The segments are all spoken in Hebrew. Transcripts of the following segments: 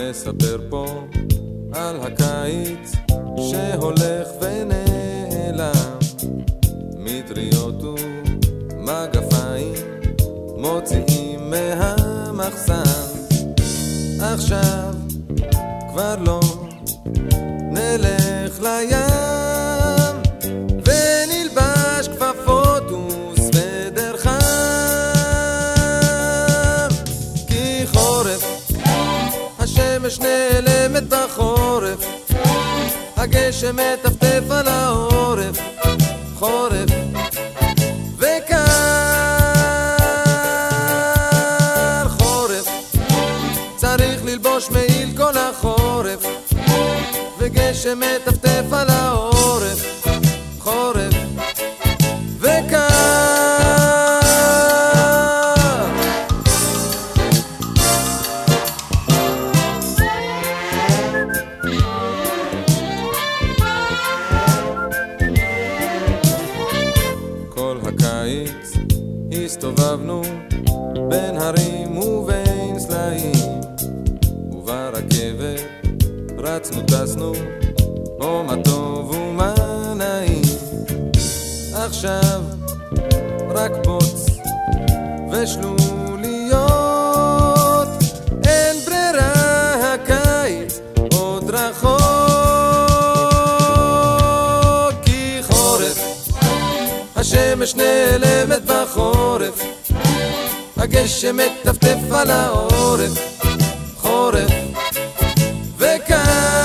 נספר פה על הקיץ שהולך ונעלם, מטריות ומגפיים מוציאים מהמחסן. עכשיו כבר לא נלך לים ונלבש כפפות וסוודר חם, כי חורף, השמש נעלמת בחורף, הגשם מטפטף על העורף, חורף וקר. חורף, צריך ללבוש מעיל כל החורף, וגשם מטפטף על העורף, חורף וקר. כל הקיץ הסתובבנו בין הרים ובין סלעים, וברכבת רצנו טסנו, או מה טוב ומה נעים. עכשיו רק בוץ ושלוליות, אין ברירה, הקיץ עוד רחוק, כי חורף, השמש נעלמת בחורף, הגשם מטפטף על העורף, חורף וקר.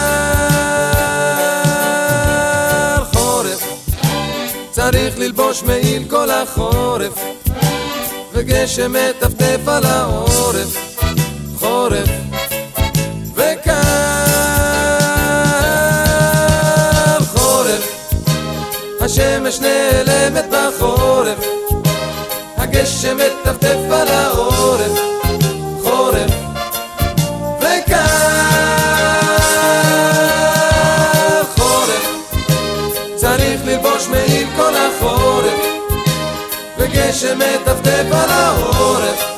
חורף, צריך ללבוש מעיל כל החורף, וגשם מטפטף על העורף, חורף וקר. חורף, השמש נעלמת בחורף, הגשם מטפטף על העורף, חורף וקר. חורף, צריך ללבוש מעיל כל החורף, וגשם מטפטף על העורף,